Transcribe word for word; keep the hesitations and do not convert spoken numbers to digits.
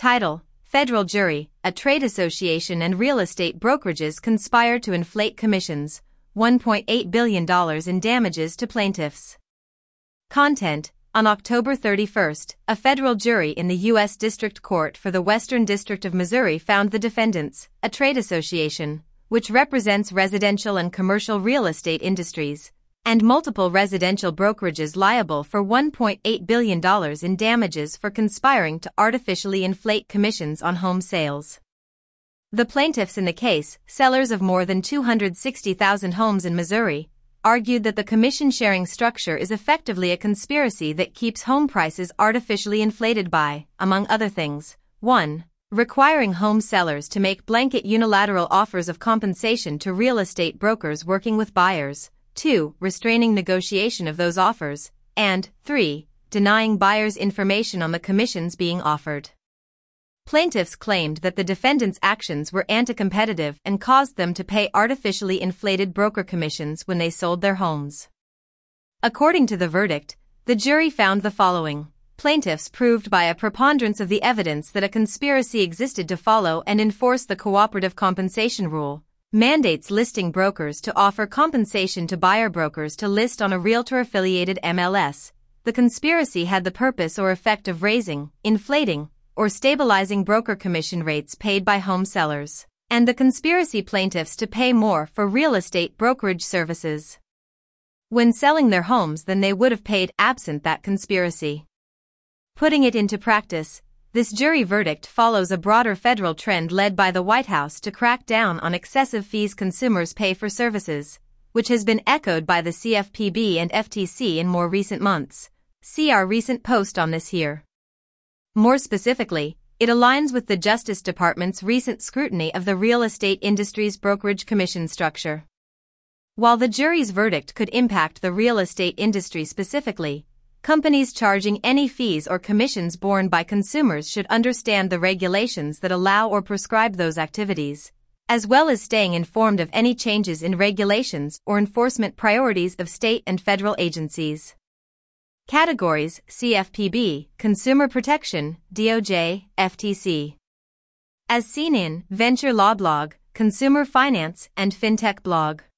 Title: Federal Jury, a trade association and real estate brokerages conspire to inflate commissions, one point eight billion dollars in damages to plaintiffs. Content: On October thirty-first, a federal jury in the U S District Court for the Western District of Missouri found the defendants, a trade association, which represents residential and commercial real estate industries, and multiple residential brokerages liable for one point eight billion dollars in damages for conspiring to artificially inflate commissions on home sales. The plaintiffs in the case, sellers of more than two hundred sixty thousand homes in Missouri, argued that the commission-sharing structure is effectively a conspiracy that keeps home prices artificially inflated by, among other things, one requiring home sellers to make blanket unilateral offers of compensation to real estate brokers working with buyers, two restraining negotiation of those offers, and three denying buyers information on the commissions being offered. Plaintiffs claimed that the defendants' actions were anti-competitive and caused them to pay artificially inflated broker commissions when they sold their homes. According to the verdict, the jury found the following. Plaintiffs proved by a preponderance of the evidence that a conspiracy existed to follow and enforce the cooperative compensation rule, mandates listing brokers to offer compensation to buyer brokers to list on a realtor-affiliated M L S. The conspiracy had the purpose or effect of raising, inflating, or stabilizing broker commission rates paid by home sellers, and the conspiracy plaintiffs to pay more for real estate brokerage services when selling their homes than they would have paid absent that conspiracy. Putting it into practice, this jury verdict follows a broader federal trend led by the White House to crack down on excessive fees consumers pay for services, which has been echoed by the C F P B and F T C in more recent months. See our recent post on this here. More specifically, it aligns with the Justice Department's recent scrutiny of the real estate industry's brokerage commission structure. While the jury's verdict could impact the real estate industry specifically, companies charging any fees or commissions borne by consumers should understand the regulations that allow or prescribe those activities, as well as staying informed of any changes in regulations or enforcement priorities of state and federal agencies. Categories: C F P B, Consumer Protection, D O J, F T C. As seen in Venture Law Blog, Consumer Finance, and FinTech Blog.